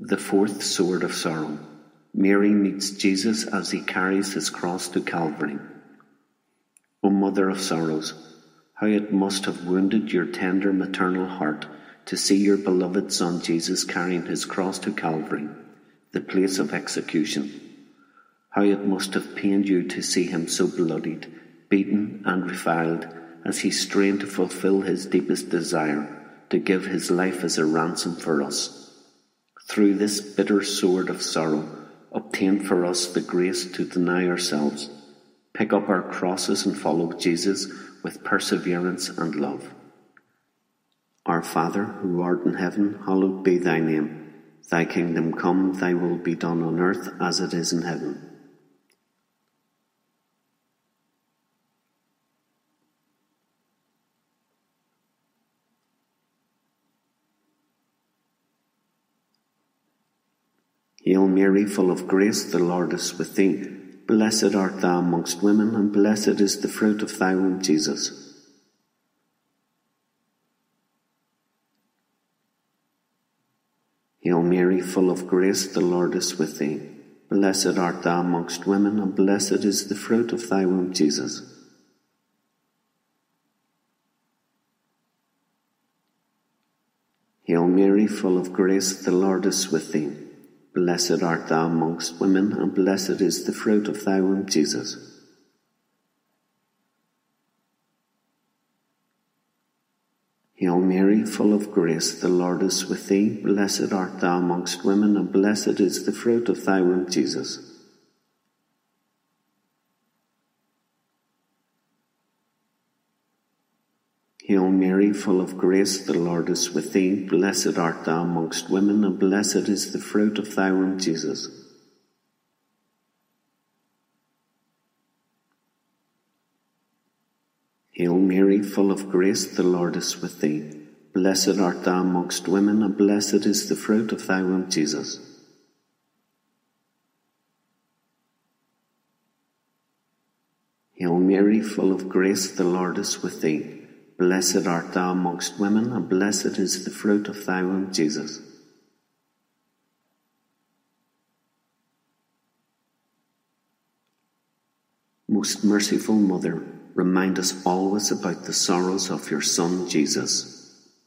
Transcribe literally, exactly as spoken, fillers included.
The fourth sword of sorrow. Mary meets Jesus as he carries his cross to Calvary. O Mother of Sorrows, how it must have wounded your tender maternal heart to see your beloved Son Jesus carrying his cross to Calvary, the place of execution. How it must have pained you to see him so bloodied, beaten and reviled as he strained to fulfill his deepest desire, to give his life as a ransom for us. Through this bitter sword of sorrow, obtain for us the grace to deny ourselves, pick up our crosses and follow Jesus with perseverance and love. Our Father, who art in heaven, hallowed be thy name. Thy kingdom come, thy will be done on earth as it is in heaven. Hail Mary, full of grace, the Lord is with thee. Blessed art thou amongst women, and blessed is the fruit of thy womb, Jesus. Hail Mary, full of grace, the Lord is with thee. Blessed art thou amongst women, and blessed is the fruit of thy womb, Jesus. Hail Mary, full of grace, the Lord is with thee. Blessed art thou amongst women, and blessed is the fruit of thy womb, Jesus. Hail Mary, full of grace, the Lord is with thee. Blessed art thou amongst women, and blessed is the fruit of thy womb, Jesus. Hail Mary, full of grace, the Lord is with thee. Blessed art thou amongst women, and blessed is the fruit of thy womb, Jesus. Hail Mary, full of grace, the Lord is with thee. Blessed art thou amongst women, and blessed is the fruit of thy womb, Jesus. Hail Mary, full of grace, the Lord is with thee. Blessed art thou amongst women, and blessed is the fruit of thy womb, Jesus. Most merciful Mother, remind us always about the sorrows of your Son, Jesus.